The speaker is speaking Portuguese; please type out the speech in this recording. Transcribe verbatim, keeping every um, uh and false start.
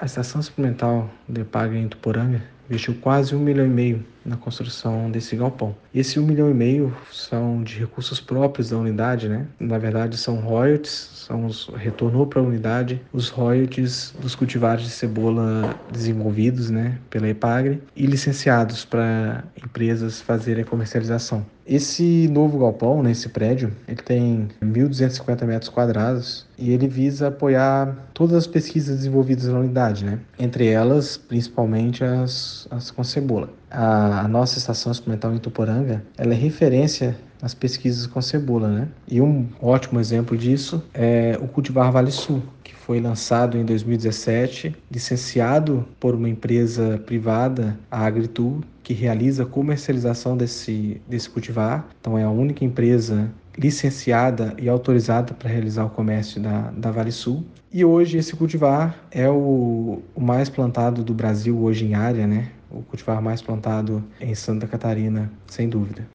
A Estação Experimental da EPAGRE em Ituporanga investiu quase um milhão e meio na construção desse galpão. Esse um milhão e meio são de recursos próprios da unidade, né? Na verdade, são royalties, são os, retornou para a unidade os royalties dos cultivares de cebola desenvolvidos, né, pela EPAGRE e licenciados para empresas fazerem a comercialização. Esse novo galpão, nesse prédio, ele tem mil duzentos e cinquenta metros quadrados e ele visa apoiar todas as pesquisas desenvolvidas na unidade, né? Entre elas, principalmente as, as com cebola. A, a nossa estação experimental em Ituporanga, ela é referência nas pesquisas com cebola, né? E um ótimo exemplo disso é o cultivar Vale Sul, que foi lançado em dois mil e dezessete, licenciado por uma empresa privada, a Agritul, que realiza a comercialização desse, desse cultivar. Então, é a única empresa licenciada e autorizada para realizar o comércio da, da Vale Sul. E hoje esse cultivar é o, o mais plantado do Brasil hoje em área, né? O cultivar mais plantado em Santa Catarina, sem dúvida.